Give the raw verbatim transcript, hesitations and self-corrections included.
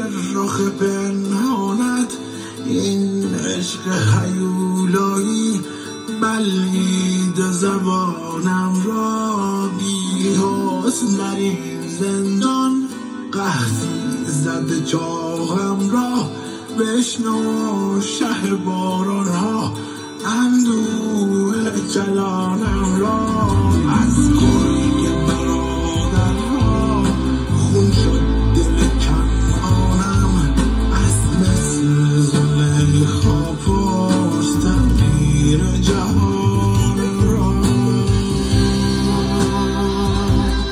رخ پنهانت، این عشق هیولایی بلعید زبانم را. بی حسن در این زندان قحطی زد چاهم را. بشنو شه باران ها اندوه جلانم را. از گل